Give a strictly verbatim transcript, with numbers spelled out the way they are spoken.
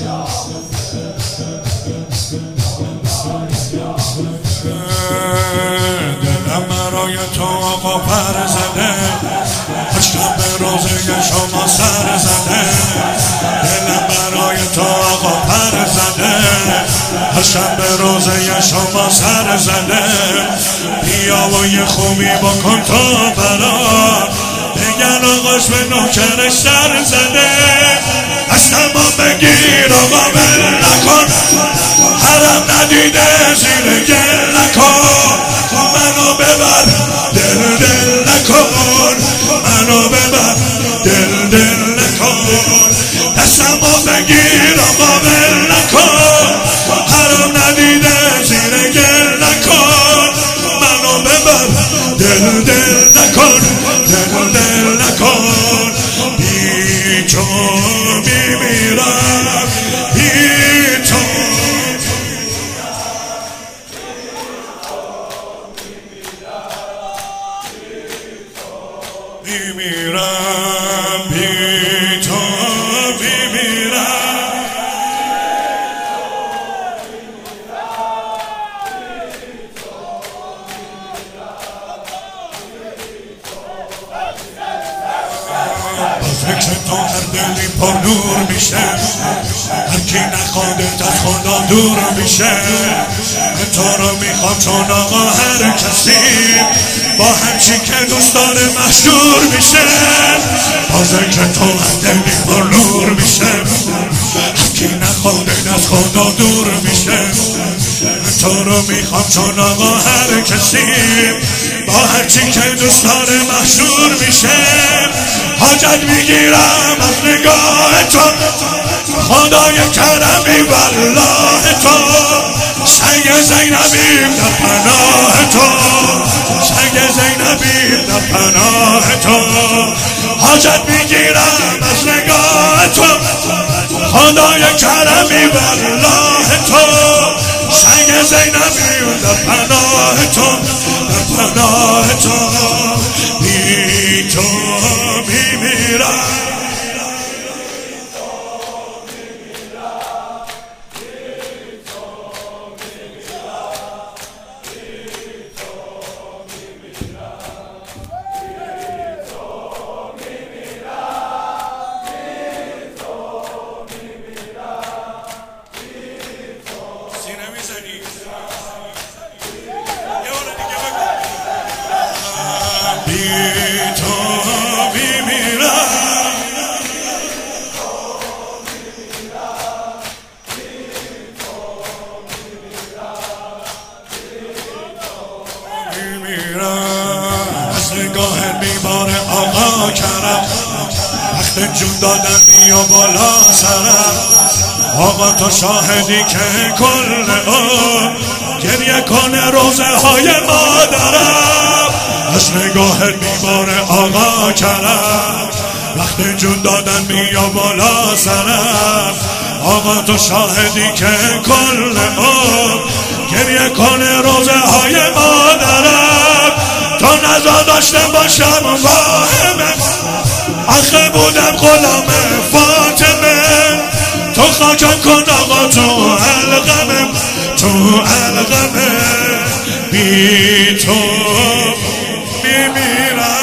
دلم برای تو آقا پر زده، عشقم به روزه شما سر زده. دلم برای تو آقا پر زده، عشقم به روزه شما سر زده. بیا و یه خوبی بکن تو برا، بگن آقاش به نوکرش سر زده. دستمو بگیر آقا بل نکن، حرم ندیده زیر گل نکن. منو ببر دل دل نکن، منو ببر دل دل نکن. دستمو بگیر آقا بل نکن، حرم ندیده زیر گل نکن. منو ببر دل دل نکن، دل دل نکن. بی تو میمیرم، بی تو میمیرم، بی تو میمیرم. با فکر تو هر دلی پر نور میشه، هر کی نخوادت از خدا دور میشه. تو رو میخوام چون آقا هر کسی با هر چی که دوست داره مشهور میشه. با ذکر تو هر دلی پر نور میشه، هر کی نخوادت از خدا دور میشه. تو رو میخوام چون آقا هر کسی با هر چی که دوست داره مشهور میشه. حاجت میگیرم از نگاه تو، خدای کرمی والله تو. سنگ زینبی در پناه تو، سنگ زینبی در پناه تو. حاجت میگیرم از نگاه تو، خدای کرمی والله تو. سنگ زینبی در پناه تو، در پناه تو. بی تو میمیرم. از نگاه بیمار آقا کرم، وقت جون دادن بیا بالا سرم. آقا تو شاهدی که کل عمر گریه کنه روزه های مادرم. از نگاه بیمار آقا کرم، وقت جون دادن بیا بالا سرم. آقا تو شاهدی که کل عمر گریه کنه روزه های مادرم. تو نزا داشته باشم واهمه، آخه بودم غلام فاطمه. تو خاکم کن آقا تو حلقمه، تو حلقمه. بی تو میمیرم.